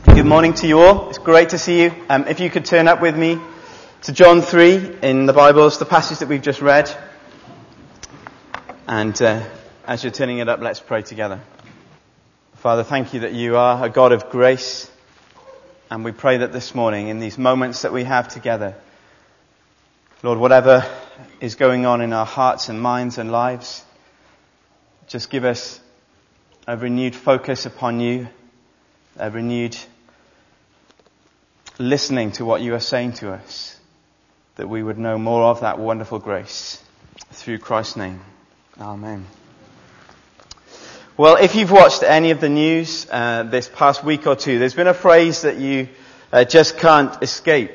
Good morning to you all. It's great to see you. If you could turn up with me to John 3 in the Bibles, the passage that we've just read. And as you're turning it up, let's pray together. Father, thank you that you are a God of grace. And we pray that this morning, in these moments that we have together, Lord, whatever is going on in our hearts and minds and lives, just give us a renewed focus upon you, a renewed listening to what you are saying to us, that we would know more of that wonderful grace through Christ's name. Amen. Well, if you've watched any of the news this past week or two, there's been a phrase that you just can't escape.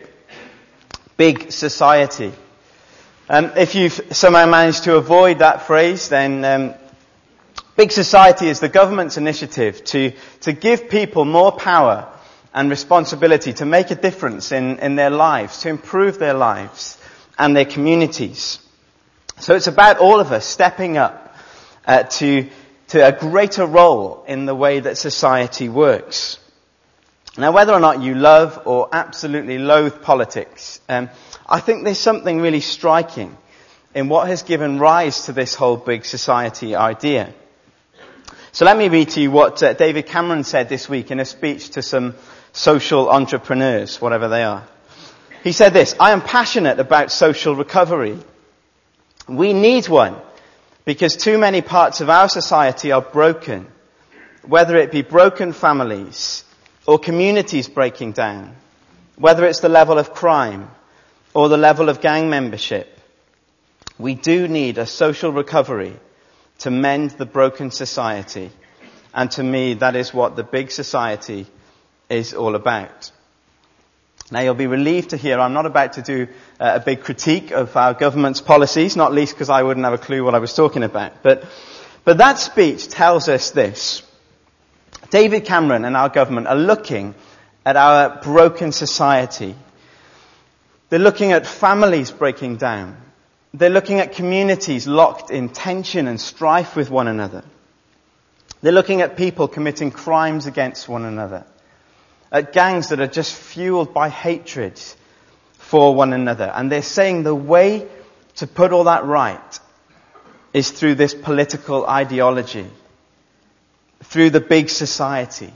Big society. If you've somehow managed to avoid that phrase, then big society is the government's initiative to give people more power and responsibility to make a difference in their lives, to improve their lives and their communities. So it's about all of us stepping up to a greater role in the way that society works. Now, whether or not you love or absolutely loathe politics, I think there's something really striking in what has given rise to this whole big society idea. So let me read to you what David Cameron said this week in a speech to some social entrepreneurs, whatever they are. He said this: "I am passionate about social recovery. We need one because too many parts of our society are broken, whether it be broken families or communities breaking down, whether it's the level of crime or the level of gang membership. We do need a social recovery to mend the broken society. And to me, that is what the big society is all about." Now, you'll be relieved to hear I'm not about to do a big critique of our government's policies, not least because I wouldn't have a clue what I was talking about. But that speech tells us this. David Cameron and our government are looking at our broken society. They're looking at families breaking down. They're looking at communities locked in tension and strife with one another. They're looking at people committing crimes against one another. At gangs that are just fueled by hatred for one another. And they're saying the way to put all that right is through this political ideology. Through the big society.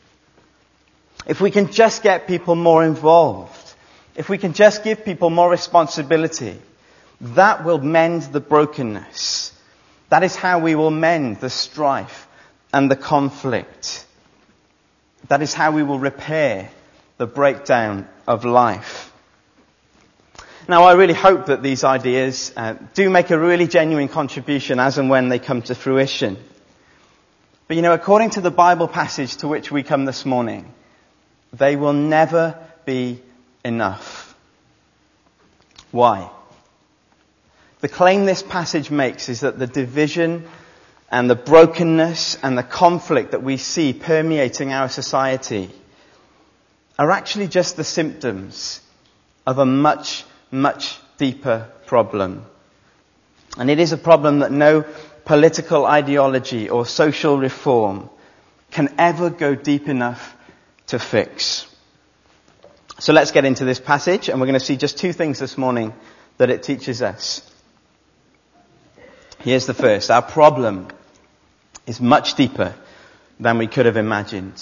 If we can just get people more involved, if we can just give people more responsibility, that will mend the brokenness. That is how we will mend the strife and the conflict. That is how we will repair the breakdown of life. Now, I really hope that these ideas do make a really genuine contribution as and when they come to fruition. But according to the Bible passage to which we come this morning, they will never be enough. Why? The claim this passage makes is that the division and the brokenness and the conflict that we see permeating our society are actually just the symptoms of a much, much deeper problem. And it is a problem that no political ideology or social reform can ever go deep enough to fix. So let's get into this passage, and we're going to see just two things this morning that it teaches us. Here's the first. Our problem is much deeper than we could have imagined.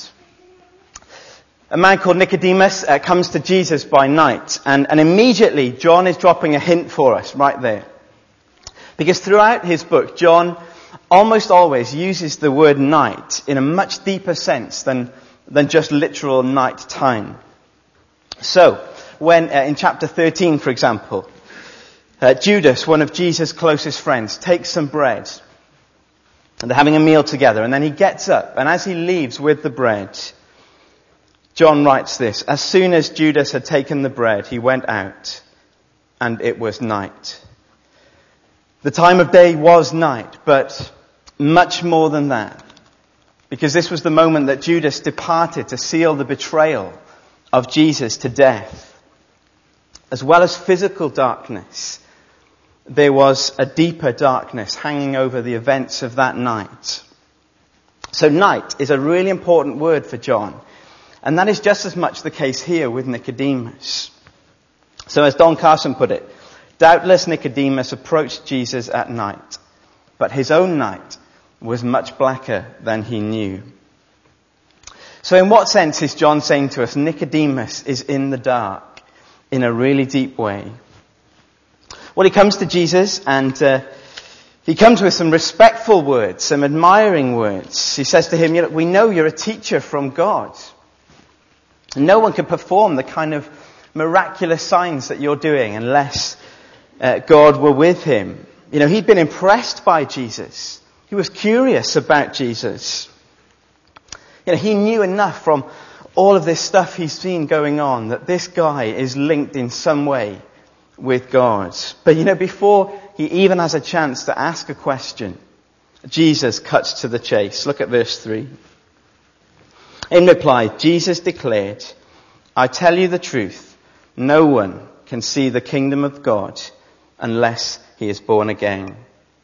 A man called Nicodemus comes to Jesus by night, and immediately John is dropping a hint for us right there. Because throughout his book, John almost always uses the word night in a much deeper sense than just literal night time. So, when in chapter 13, for example, Judas, one of Jesus' closest friends, takes some bread, and they're having a meal together, and then he gets up, and as he leaves with the bread, John writes this: "As soon as Judas had taken the bread, he went out, and it was night." The time of day was night, but much more than that, because this was the moment that Judas departed to seal the betrayal of Jesus to death. As well as physical darkness, there was a deeper darkness hanging over the events of that night. So night is a really important word for John. And that is just as much the case here with Nicodemus. So as Don Carson put it, doubtless Nicodemus approached Jesus at night, but his own night was much blacker than he knew. So in what sense is John saying to us, Nicodemus is in the dark in a really deep way? Well, he comes to Jesus and he comes with some respectful words, some admiring words. He says to him, we know you're a teacher from God. No one can perform the kind of miraculous signs that you're doing unless God were with him. He'd been impressed by Jesus. He was curious about Jesus. He knew enough from all of this stuff he's seen going on that this guy is linked in some way with God. But before he even has a chance to ask a question, Jesus cuts to the chase. Look at verse 3. In reply, Jesus declared, I tell you the truth, no one can see the kingdom of God unless he is born again.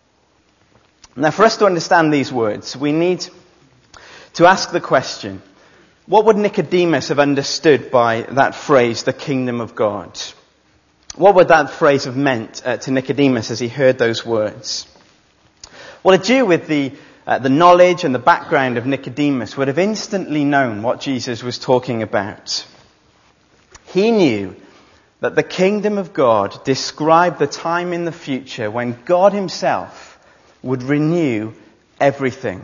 Now, for us to understand these words, we need to ask the question, what would Nicodemus have understood by that phrase, the kingdom of God? What would that phrase have meant to Nicodemus as he heard those words? Well, a Jew with the knowledge and the background of Nicodemus would have instantly known what Jesus was talking about. He knew that the kingdom of God described the time in the future when God himself would renew everything.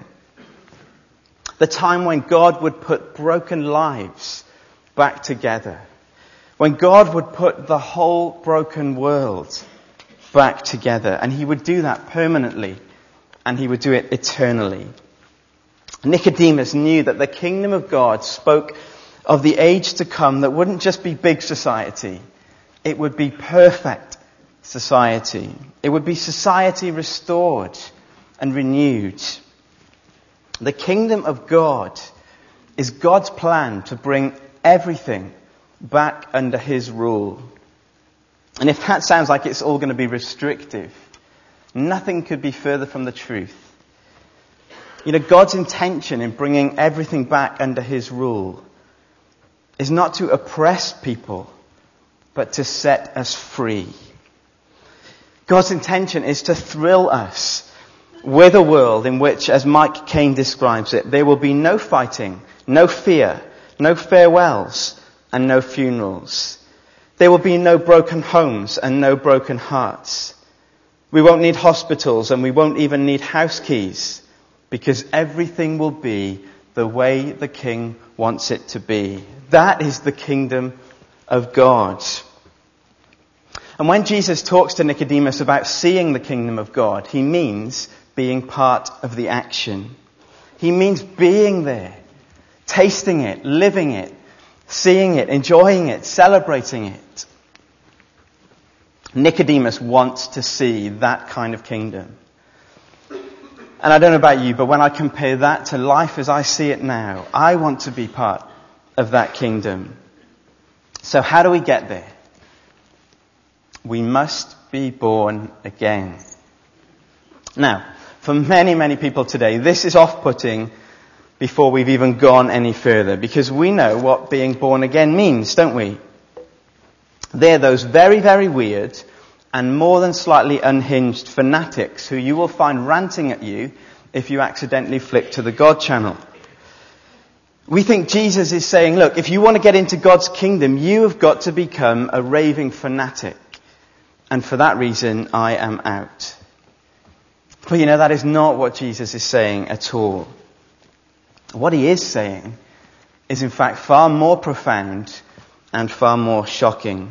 The time when God would put broken lives back together. When God would put the whole broken world back together. And he would do that permanently. And he would do it eternally. Nicodemus knew that the kingdom of God spoke of the age to come that wouldn't just be big society. It would be perfect society. It would be society restored and renewed. The kingdom of God is God's plan to bring everything back under his rule. And if that sounds like it's all going to be restrictive, nothing could be further from the truth. God's intention in bringing everything back under his rule is not to oppress people, but to set us free. God's intention is to thrill us with a world in which, as Mike Cain describes it, there will be no fighting, no fear, no farewells, and no funerals. There will be no broken homes and no broken hearts. We won't need hospitals and we won't even need house keys, because everything will be the way the King wants it to be. That is the kingdom of God. And when Jesus talks to Nicodemus about seeing the kingdom of God, he means being part of the action. He means being there, tasting it, living it, seeing it, enjoying it, celebrating it. Nicodemus wants to see that kind of kingdom. And I don't know about you, but when I compare that to life as I see it now, I want to be part of that kingdom. So how do we get there? We must be born again. Now, for many, many people today, this is off-putting before we've even gone any further, because we know what being born again means, don't we? They're those very, very weird and more than slightly unhinged fanatics who you will find ranting at you if you accidentally flick to the God channel. We think Jesus is saying, look, if you want to get into God's kingdom, you have got to become a raving fanatic. And for that reason, I am out. But that is not what Jesus is saying at all. What he is saying is in fact far more profound and far more shocking.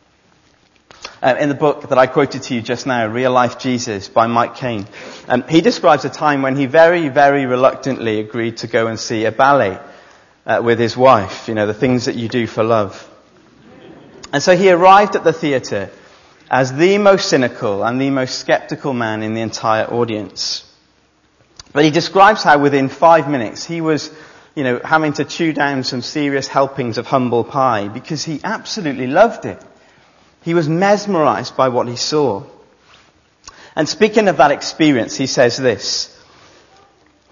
In the book that I quoted to you just now, Real Life Jesus by Mike Cain, he describes a time when he very, very reluctantly agreed to go and see a ballet with his wife, the things that you do for love. And so he arrived at the theatre as the most cynical and the most skeptical man in the entire audience. But he describes how within 5 minutes he was, having to chew down some serious helpings of humble pie because he absolutely loved it. He was mesmerized by what he saw. And speaking of that experience, he says this: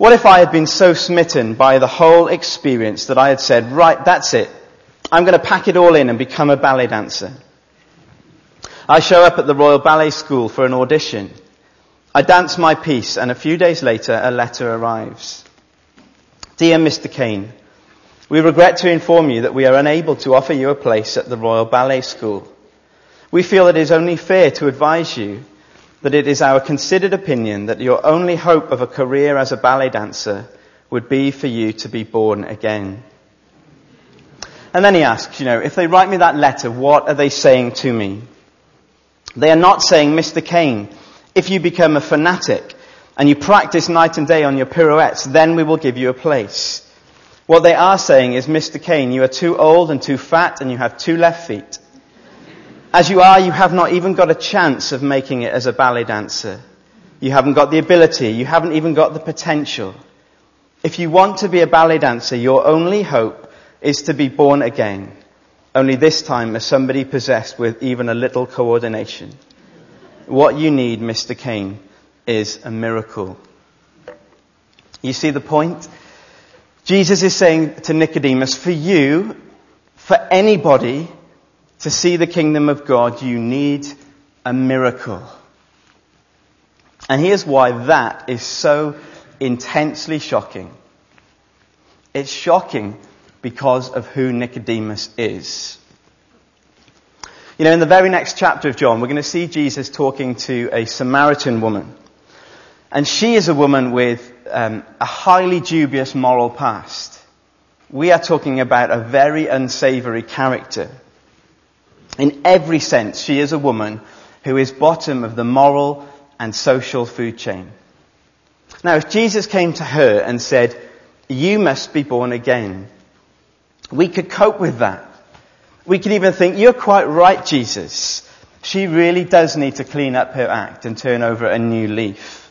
What if I had been so smitten by the whole experience that I had said, right, that's it. I'm going to pack it all in and become a ballet dancer. I show up at the Royal Ballet School for an audition. I dance my piece, and a few days later a letter arrives. Dear Mr. Kane, we regret to inform you that we are unable to offer you a place at the Royal Ballet School. We feel it is only fair to advise you that it is our considered opinion that your only hope of a career as a ballet dancer would be for you to be born again. And then he asks, if they write me that letter, what are they saying to me? They are not saying, Mr. Kane, if you become a fanatic and you practice night and day on your pirouettes, then we will give you a place. What they are saying is, Mr. Kane, you are too old and too fat and you have 2 left feet. As you are, you have not even got a chance of making it as a ballet dancer. You haven't got the ability. You haven't even got the potential. If you want to be a ballet dancer, your only hope is to be born again. Only this time as somebody possessed with even a little coordination. What you need, Mr. Kane, is a miracle. You see the point? Jesus is saying to Nicodemus, for you, for anybody to see the kingdom of God, you need a miracle. And here's why that is so intensely shocking. It's shocking because of who Nicodemus is. In the very next chapter of John, we're going to see Jesus talking to a Samaritan woman. And she is a woman with a highly dubious moral past. We are talking about a very unsavory character. In every sense, she is a woman who is bottom of the moral and social food chain. Now, if Jesus came to her and said, you must be born again, we could cope with that. We could even think, you're quite right, Jesus. She really does need to clean up her act and turn over a new leaf.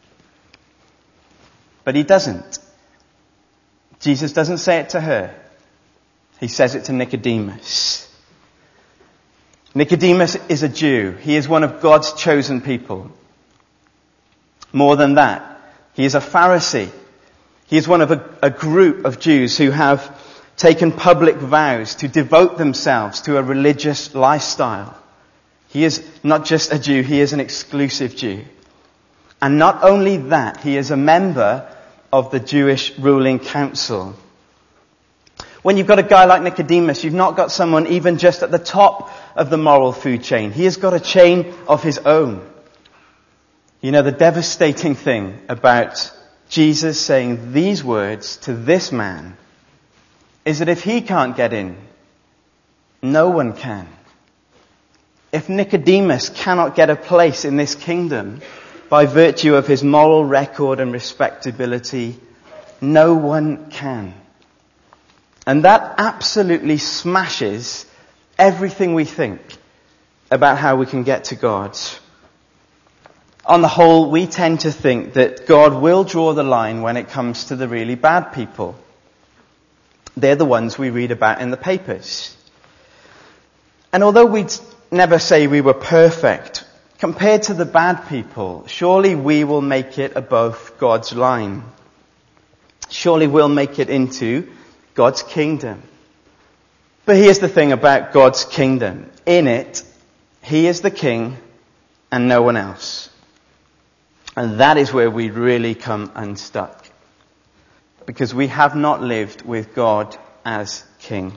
But he doesn't. Jesus doesn't say it to her. He says it to Nicodemus. Nicodemus is a Jew. He is one of God's chosen people. More than that, he is a Pharisee. He is one of a group of Jews who have taken public vows to devote themselves to a religious lifestyle. He is not just a Jew, he is an exclusive Jew. And not only that, he is a member of the Jewish ruling council. When you've got a guy like Nicodemus, you've not got someone even just at the top of the moral food chain. He has got a chain of his own. The devastating thing about Jesus saying these words to this man is that if he can't get in, no one can. If Nicodemus cannot get a place in this kingdom by virtue of his moral record and respectability, no one can. And that absolutely smashes everything we think about how we can get to God. On the whole, we tend to think that God will draw the line when it comes to the really bad people. They're the ones we read about in the papers. And although we'd never say we were perfect, compared to the bad people, surely we will make it above God's line. Surely we'll make it into God's kingdom. But here's the thing about God's kingdom. In it, He is the king and no one else. And that is where we really come unstuck. Because we have not lived with God as king.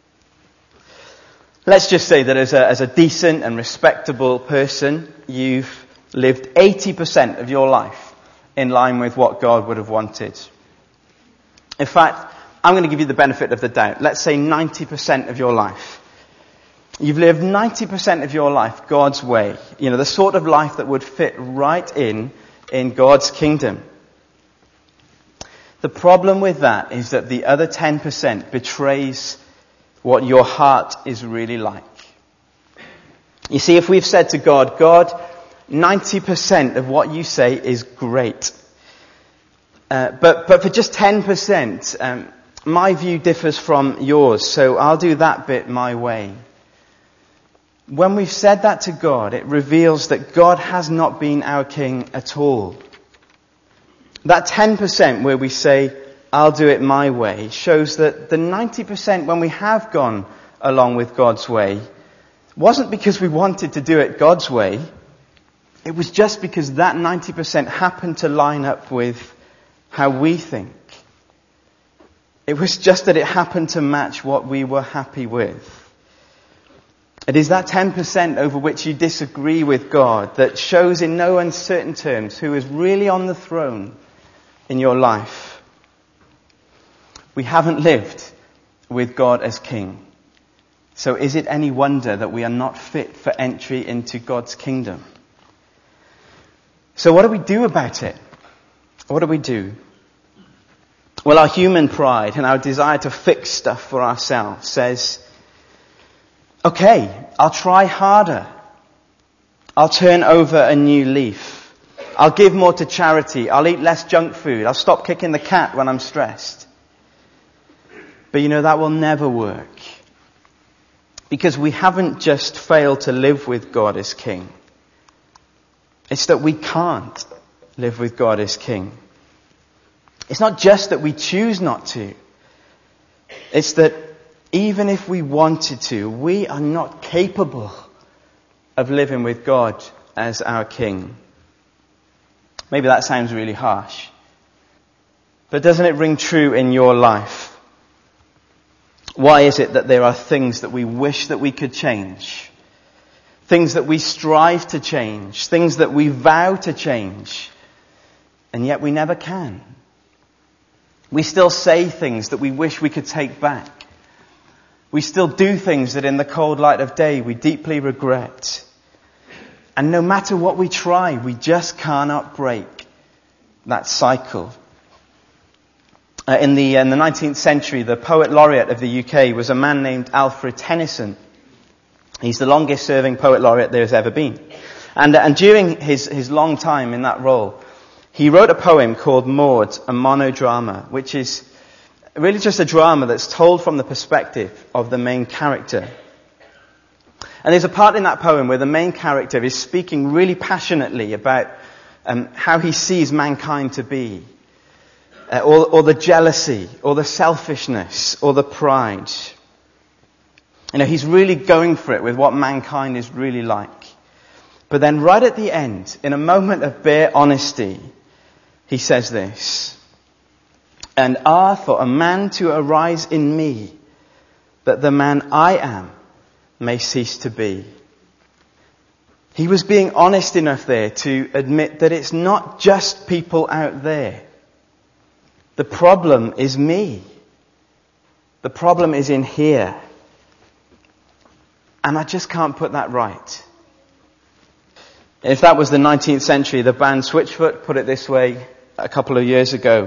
Let's just say that as a decent and respectable person, you've lived 80% of your life in line with what God would have wanted. In fact, I'm going to give you the benefit of the doubt. Let's say 90% of your life. You've lived 90% of your life God's way. The sort of life that would fit right in God's kingdom. The problem with that is that the other 10% betrays what your heart is really like. You see, if we've said to God, God, 90% of what you say is great. But for just 10%, my view differs from yours, so I'll do that bit my way. When we've said that to God, it reveals that God has not been our king at all. That 10% where we say, I'll do it my way, shows that the 90% when we have gone along with God's way wasn't because we wanted to do it God's way. It was just because that 90% happened to line up with how we think. It was just that it happened to match what we were happy with. It is that 10% over which you disagree with God that shows in no uncertain terms who is really on the throne in your life. We haven't lived with God as King. So is it any wonder that we are not fit for entry into God's kingdom? So what do we do about it? What do we do? Well, our human pride and our desire to fix stuff for ourselves says, okay, I'll try harder. I'll turn over a new leaf. I'll give more to charity. I'll eat less junk food. I'll stop kicking the cat when I'm stressed. But that will never work. Because we haven't just failed to live with God as King. It's that we can't live with God as King. It's not just that we choose not to. It's that even if we wanted to, we are not capable of living with God as our King. Maybe that sounds really harsh. But doesn't it ring true in your life? Why is it that there are things that we wish that we could change? Things that we strive to change? Things that we vow to change? And yet we never can. We still say things that we wish we could take back. We still do things that in the cold light of day we deeply regret. And no matter what we try, we just cannot break that cycle. In the 19th century, the poet laureate of the UK was a man named Alfred Tennyson. He's the longest serving poet laureate there has ever been. And during his long time in that role, he wrote a poem called Maud, a monodrama, which is really just a drama that's told from the perspective of the main character. And there's a part in that poem where the main character is speaking really passionately about how he sees mankind to be. Or the jealousy, or the selfishness, or the pride. He's really going for it with what mankind is really like. But then right at the end, in a moment of bare honesty, he says this, "And for a man to arise in me, that the man I am may cease to be." He was being honest enough there to admit that it's not just people out there. The problem is me. The problem is in here. And I just can't put that right. If that was the 19th century, the band Switchfoot put it this way a couple of years ago.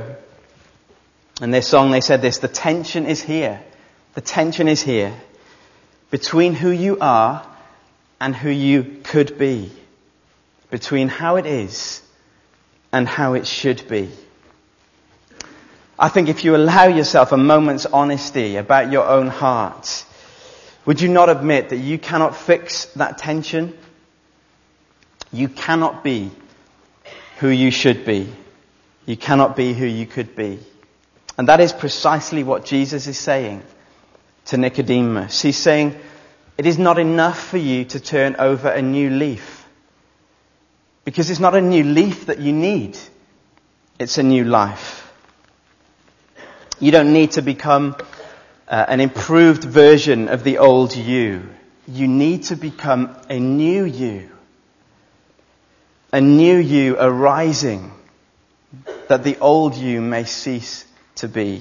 In their song they said this, "The tension is here. The tension is here. Between who you are and who you could be. Between how it is and how it should be." I think if you allow yourself a moment's honesty about your own heart, would you not admit that you cannot fix that tension? You cannot be who you should be. You cannot be who you could be. And that is precisely what Jesus is saying to Nicodemus. He's saying, it is not enough for you to turn over a new leaf. Because it's not a new leaf that you need. It's a new life. You don't need to become an improved version of the old you. You need to become a new you. A new you arising, that the old you may cease to be.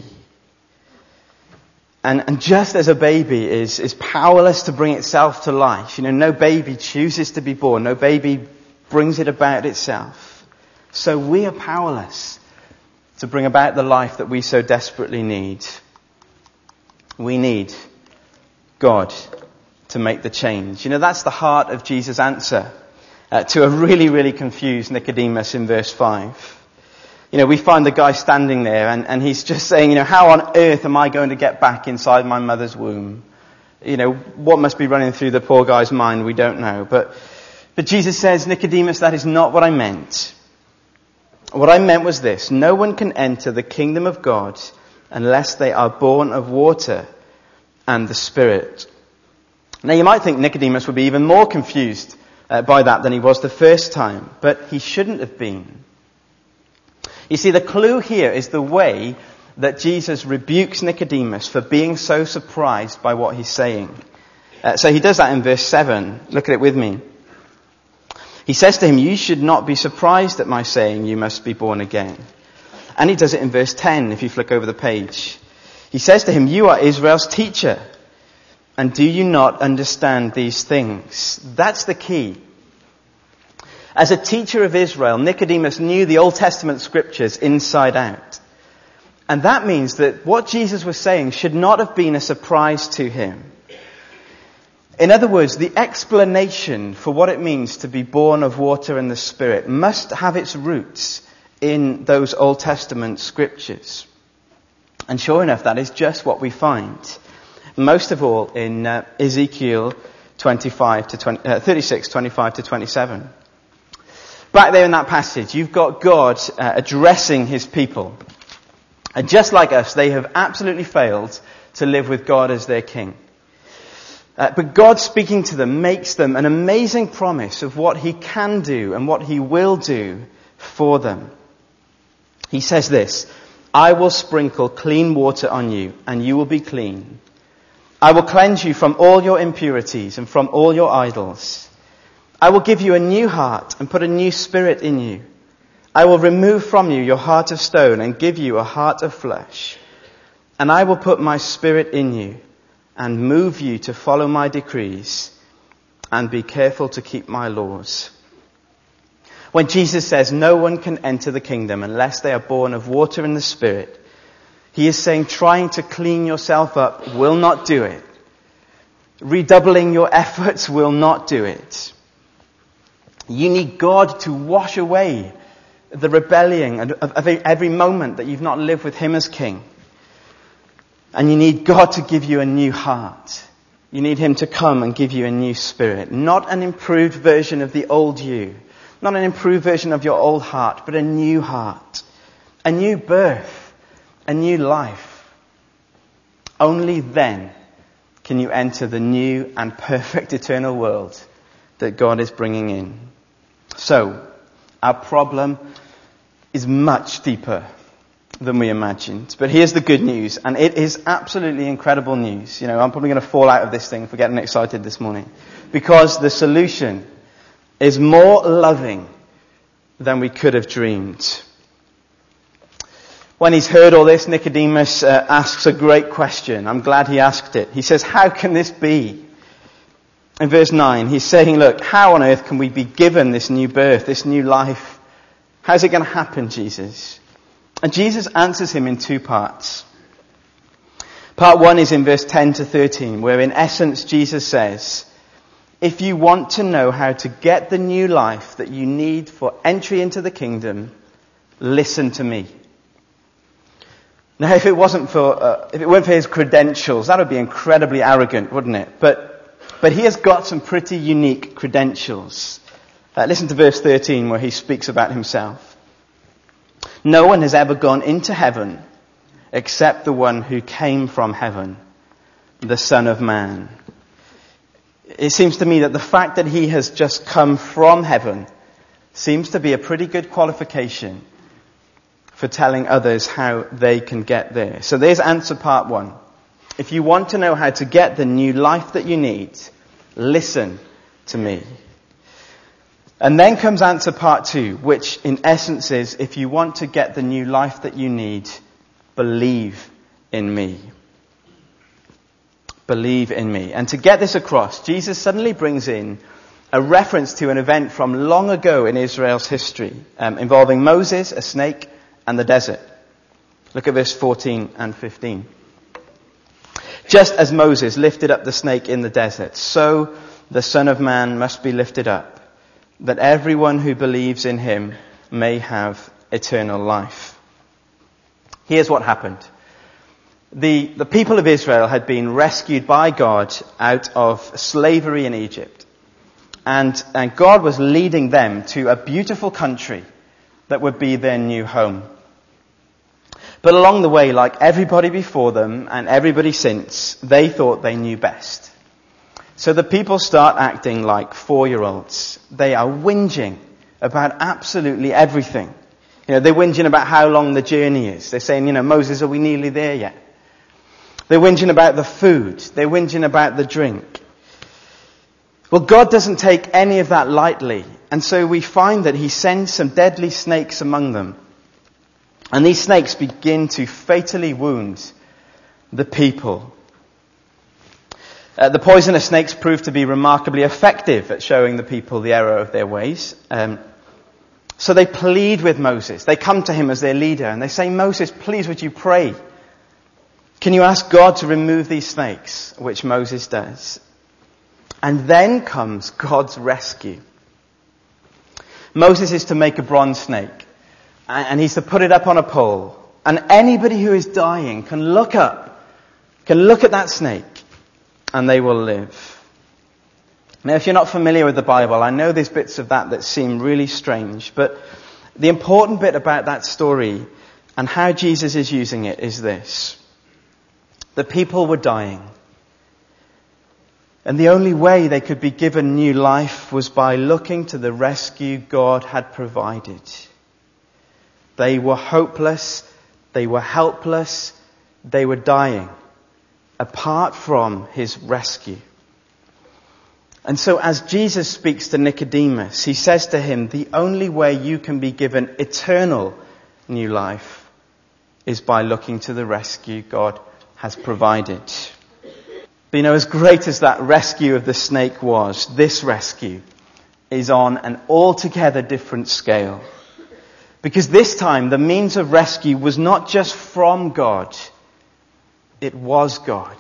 And just as a baby is powerless to bring itself to life, no baby chooses to be born, no baby brings it about itself. So we are powerless to bring about the life that we so desperately need. We need God to make the change. That's the heart of Jesus' answer to a really, really confused Nicodemus in verse 5. We find the guy standing there and he's just saying, how on earth am I going to get back inside my mother's womb? What must be running through the poor guy's mind, we don't know. But Jesus says, Nicodemus, that is not what I meant. What I meant was this: no one can enter the kingdom of God unless they are born of water and the Spirit. Now you might think Nicodemus would be even more confused by that than he was the first time, but he shouldn't have been. You see, the clue here is the way that Jesus rebukes Nicodemus for being so surprised by what he's saying. So he does that in verse 7. Look at it with me. He says to him, "You should not be surprised at my saying you must be born again." And he does it in verse 10, if you flick over the page. He says to him, "You are Israel's teacher, and do you not understand these things?" That's the key. As a teacher of Israel, Nicodemus knew the Old Testament scriptures inside out. And that means that what Jesus was saying should not have been a surprise to him. In other words, the explanation for what it means to be born of water and the Spirit must have its roots in those Old Testament scriptures. And sure enough, that is just what we find. Most of all in Ezekiel 36, 25 to 27. Back there in that passage, you've got God addressing his people. And just like us, they have absolutely failed to live with God as their king. But God speaking to them makes them an amazing promise of what he can do and what he will do for them. He says this: "I will sprinkle clean water on you, and you will be clean. I will cleanse you from all your impurities and from all your idols. I will give you a new heart and put a new spirit in you. I will remove from you your heart of stone and give you a heart of flesh. And I will put my spirit in you and move you to follow my decrees and be careful to keep my laws." When Jesus says no one can enter the kingdom unless they are born of water and the Spirit, he is saying trying to clean yourself up will not do it. Redoubling your efforts will not do it. You need God to wash away the rebellion of every moment that you've not lived with him as king. And you need God to give you a new heart. You need him to come and give you a new spirit. Not an improved version of the old you. Not an improved version of your old heart, but a new heart. A new birth. A new life. Only then can you enter the new and perfect eternal world that God is bringing in. So, our problem is much deeper than we imagined. But here's the good news, and it is absolutely incredible news. You know, I'm probably going to fall out of this thing if we're getting excited this morning. Because the solution is more loving than we could have dreamed. When he's heard all this, Nicodemus asks a great question. I'm glad he asked it. He says, "How can this be?" In verse 9, he's saying, look, how on earth can we be given this new birth, this new life? How's it going to happen, Jesus? And Jesus answers him in two parts. Part 1 is in verse 10 to 13, where in essence Jesus says, if you want to know how to get the new life that you need for entry into the kingdom, listen to me. Now, if it weren't for his credentials, that would be incredibly arrogant, wouldn't it? But he has got some pretty unique credentials. Listen to verse 13 where he speaks about himself. No one has ever gone into heaven except the one who came from heaven, the Son of Man. It seems to me that the fact that he has just come from heaven seems to be a pretty good qualification for telling others how they can get there. So there's answer part 1. If you want to know how to get the new life that you need, listen to me. And then comes answer part 2, which in essence is, if you want to get the new life that you need, believe in me. Believe in me. And to get this across, Jesus suddenly brings in a reference to an event from long ago in Israel's history, involving Moses, a snake, and the desert. Look at verse 14 and 15. Just as Moses lifted up the snake in the desert, so the Son of Man must be lifted up, that everyone who believes in him may have eternal life. Here's what happened. The people of Israel had been rescued by God out of slavery in Egypt. And God was leading them to a beautiful country that would be their new home. But along the way, like everybody before them and everybody since, they thought they knew best. So the people start acting like 4-year-olds. They are whinging about absolutely everything. They're whinging about how long the journey is. They're saying, Moses, are we nearly there yet? They're whinging about the food. They're whinging about the drink. Well, God doesn't take any of that lightly. And so we find that he sends some deadly snakes among them. And these snakes begin to fatally wound the people. The poisonous snakes prove to be remarkably effective at showing the people the error of their ways. So they plead with Moses. They come to him as their leader and they say, Moses, please would you pray? Can you ask God to remove these snakes? Which Moses does. And then comes God's rescue. Moses is to make a bronze snake. And he's to put it up on a pole. And anybody who is dying can look at that snake, and they will live. Now, if you're not familiar with the Bible, I know there's bits of that seem really strange, but the important bit about that story and how Jesus is using it is this. The people were dying. And the only way they could be given new life was by looking to the rescue God had provided. They were hopeless, they were helpless, they were dying, apart from his rescue. And so as Jesus speaks to Nicodemus, he says to him, the only way you can be given eternal new life is by looking to the rescue God has provided. But as great as that rescue of the snake was, this rescue is on an altogether different scale. Because this time, the means of rescue was not just from God, it was God.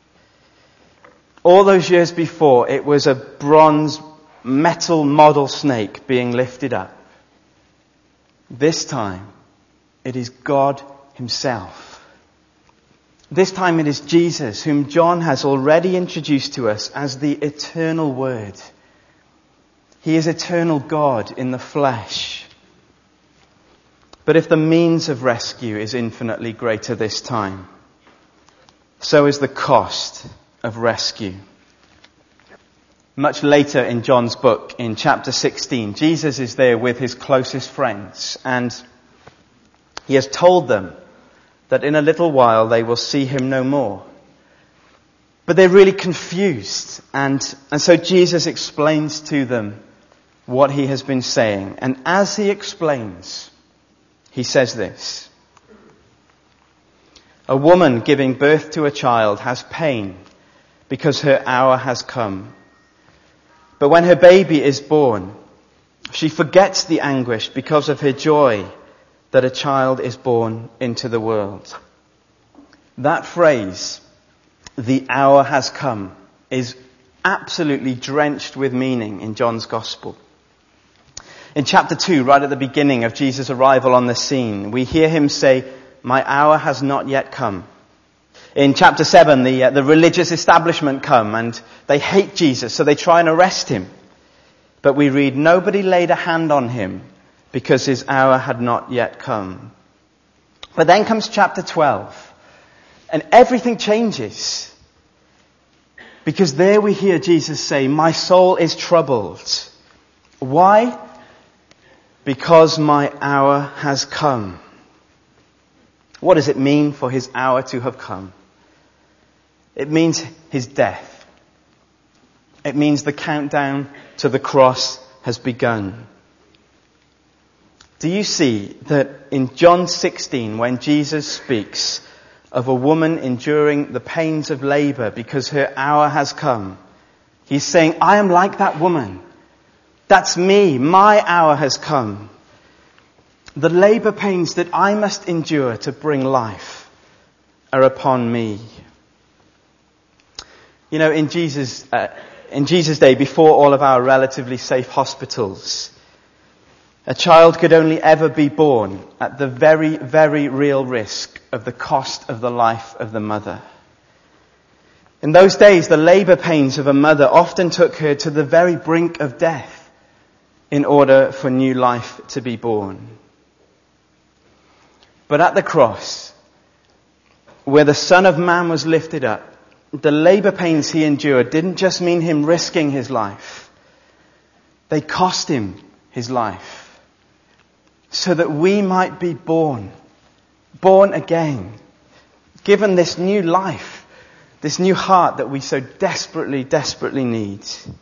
All those years before, it was a bronze metal model snake being lifted up. This time, it is God himself. This time it is Jesus, whom John has already introduced to us as the eternal Word. He is eternal God in the flesh. But if the means of rescue is infinitely greater this time, so is the cost of rescue. Much later in John's book, in chapter 16, Jesus is there with his closest friends, and he has told them that in a little while they will see him no more. But they're really confused, and so Jesus explains to them what he has been saying. And as he explains, he says this: a woman giving birth to a child has pain because her hour has come. But when her baby is born, she forgets the anguish because of her joy that a child is born into the world. That phrase, the hour has come, is absolutely drenched with meaning in John's Gospel. In chapter 2, right at the beginning of Jesus' arrival on the scene, we hear him say, "My hour has not yet come." In chapter 7, the religious establishment come and they hate Jesus, so they try and arrest him. But we read, nobody laid a hand on him because his hour had not yet come. But then comes chapter 12, and everything changes. Because there we hear Jesus say, "My soul is troubled." Why? Because my hour has come. What does it mean for his hour to have come? It means his death. It means the countdown to the cross has begun. Do you see that in John 16, when Jesus speaks of a woman enduring the pains of labor because her hour has come, he's saying, I am like that woman. That's me. My hour has come. The labor pains that I must endure to bring life are upon me. In Jesus' day, before all of our relatively safe hospitals, a child could only ever be born at the very, very real risk of the cost of the life of the mother. In those days, the labor pains of a mother often took her to the very brink of death in order for new life to be born. But at the cross, where the Son of Man was lifted up, the labor pains he endured didn't just mean him risking his life. They cost him his life, so that we might be born again, given this new life, this new heart that we so desperately, desperately need.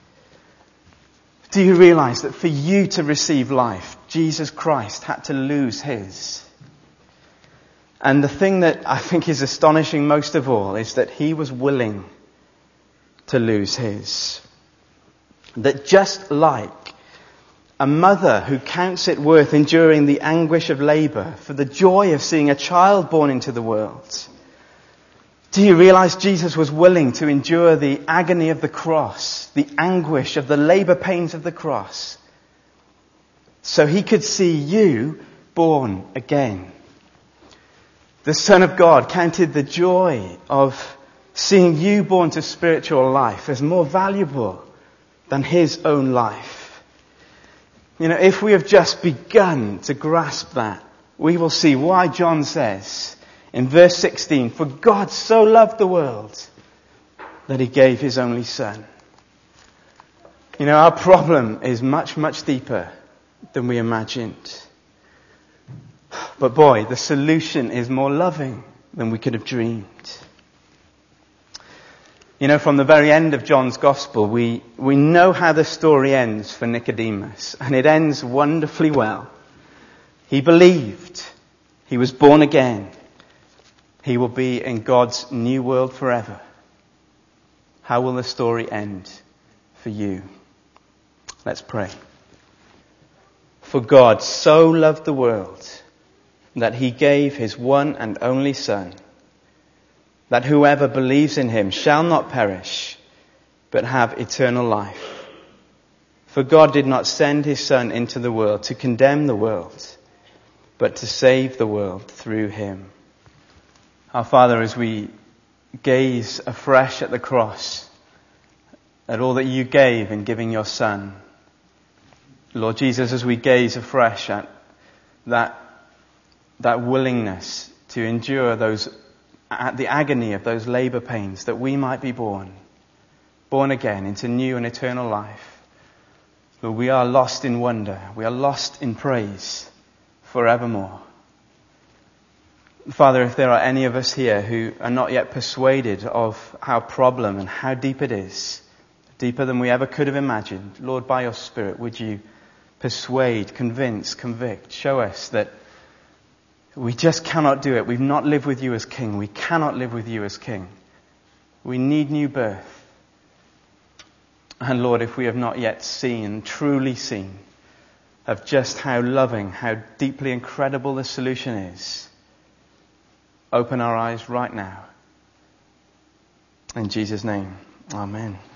Do you realize that for you to receive life, Jesus Christ had to lose his? And the thing that I think is astonishing most of all is that he was willing to lose his. That just like a mother who counts it worth enduring the anguish of labor for the joy of seeing a child born into the world, do you realize Jesus was willing to endure the agony of the cross, the anguish of the labor pains of the cross, so he could see you born again? The Son of God counted the joy of seeing you born to spiritual life as more valuable than his own life. You know, if we have just begun to grasp that, we will see why John says in verse 16, "For God so loved the world that he gave his only Son." You know, our problem is much, much deeper than we imagined. But boy, the solution is more loving than we could have dreamed. You know, from the very end of John's Gospel, we know how the story ends for Nicodemus, and it ends wonderfully well. He believed. He was born again. He will be in God's new world forever. How will the story end for you? Let's pray. For God so loved the world that he gave his one and only Son, that whoever believes in him shall not perish, but have eternal life. For God did not send his Son into the world to condemn the world, but to save the world through him. Our Father, as we gaze afresh at the cross, at all that you gave in giving your Son, Lord Jesus, as we gaze afresh at that willingness to endure the agony of those labor pains, that we might be born again into new and eternal life. Lord, we are lost in wonder. We are lost in praise forevermore. Father, if there are any of us here who are not yet persuaded of our problem and how deep it is, deeper than we ever could have imagined, Lord, by your Spirit, would you persuade, convince, convict, show us that we just cannot do it. We've not lived with you as King. We cannot live with you as King. We need new birth. And Lord, if we have not yet seen, truly seen, of just how loving, how deeply incredible the solution is, open our eyes right now. In Jesus' name, amen.